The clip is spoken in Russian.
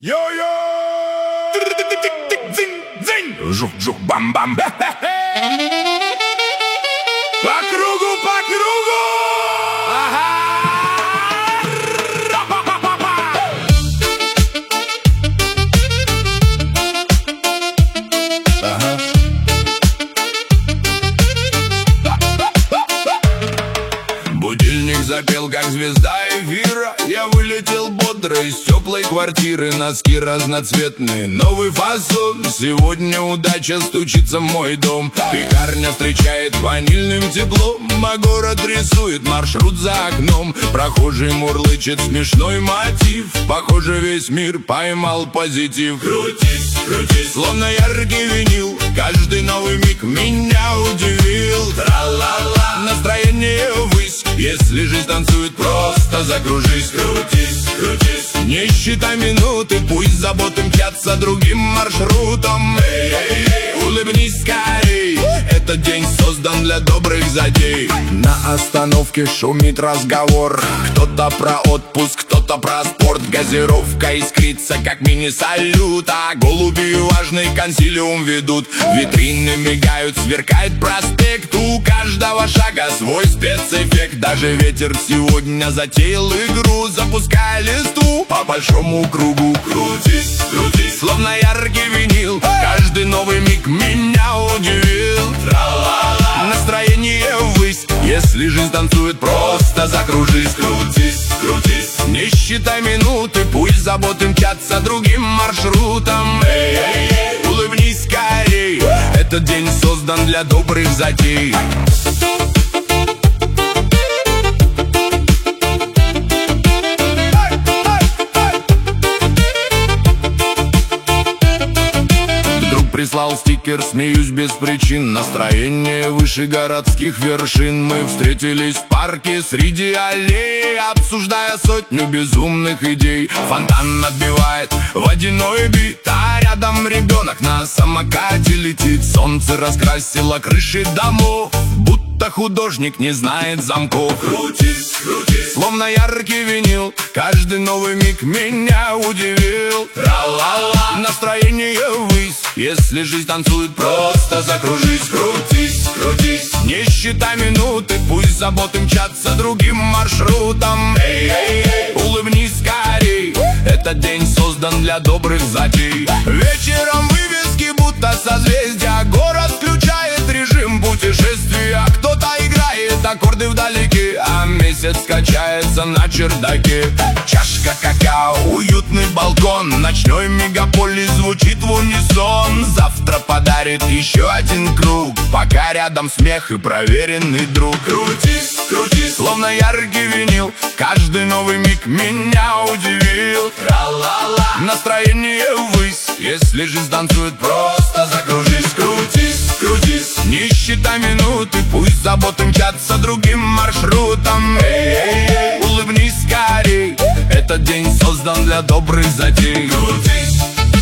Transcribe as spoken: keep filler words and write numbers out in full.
Йо-йо! Жух-жух-бам-бам! По кругу, по кругу! Ага! Ага. Будильник запел, как звезда эфира. Я вылетел бодро из теплой квартиры. Носки разноцветные, новый фасон. Сегодня удача стучится в мой дом. Пекарня встречает ванильным теплом, а город рисует маршрут за окном. Прохожий мурлычет смешной мотив. Похоже, весь мир поймал позитив. Крутись, крутись, словно яркий винил. Каждый новый миг меня удивил. Тра-ла-ла, настроение ввысь. Если жизнь танцует, просто закружись. Крутись, крутись, не считай минуты. Пусть заботы мчатся другим маршрутом. Эй-эй-эй, улыбнись скорей. Этот день создан для добрых затей. На остановке шумит разговор. Кто-то про отпуск, кто-то про спорт. Газировка искрится, как мини-салют. А голуби важный консилиум ведут. Витрины мигают, сверкает проспект. У каждого шага свой спецэффект. Даже ветер сегодня затеял игру, запуская листву по большому кругу. Крутись, крутись, словно яркий винил. Каждый новый миг меня удивил. Тра-ла-ла, настроение ввысь. Если жизнь танцует, просто закружись. Крутись, крутись, не считай минуты. Пусть заботы мчатся другим маршрутом. Эй-эй-эй, улыбнись скорей. Этот день создан для добрых затей. Прислал стикер, смеюсь без причин. Настроение выше городских вершин. Мы встретились в парке среди аллей, обсуждая сотню безумных идей. Фонтан отбивает водяной бит, а рядом ребенок на самокате летит. Солнце раскрасило крыши домов, будто художник не знает замков. Крутись, крутись, словно яркий винил. Каждый новый миг меня удивил. Тра-ла-ла, настроение ввысь. Если жизнь танцует, просто закружись. Крутись, крутись, не считай минуты. Пусть заботы мчатся другим маршрутом. Эй-эй-эй, улыбнись скорей. Этот день создан для добрых затей. Вечером вывески будто созвездия. Город включает режим путешествия. Кто-то играет аккорды вдалеке, а месяц качается на чердаке. Чашка какао, уютный балкон. Ночной мегаполис звучит в унисон. Завтра подарит еще один круг, пока рядом смех и проверенный друг. Крутись, крутись, словно яркий винил. Каждый новый миг меня удивил. Тра-ла-ла, настроение ввысь. Если жизнь танцует, просто закружись. Крутись, крутись, не считай минуты. Пусть заботы мчатся другим маршрутом. Эй-эй-эй, улыбнись скорей. Этот день создан для добрых затей. Крутись.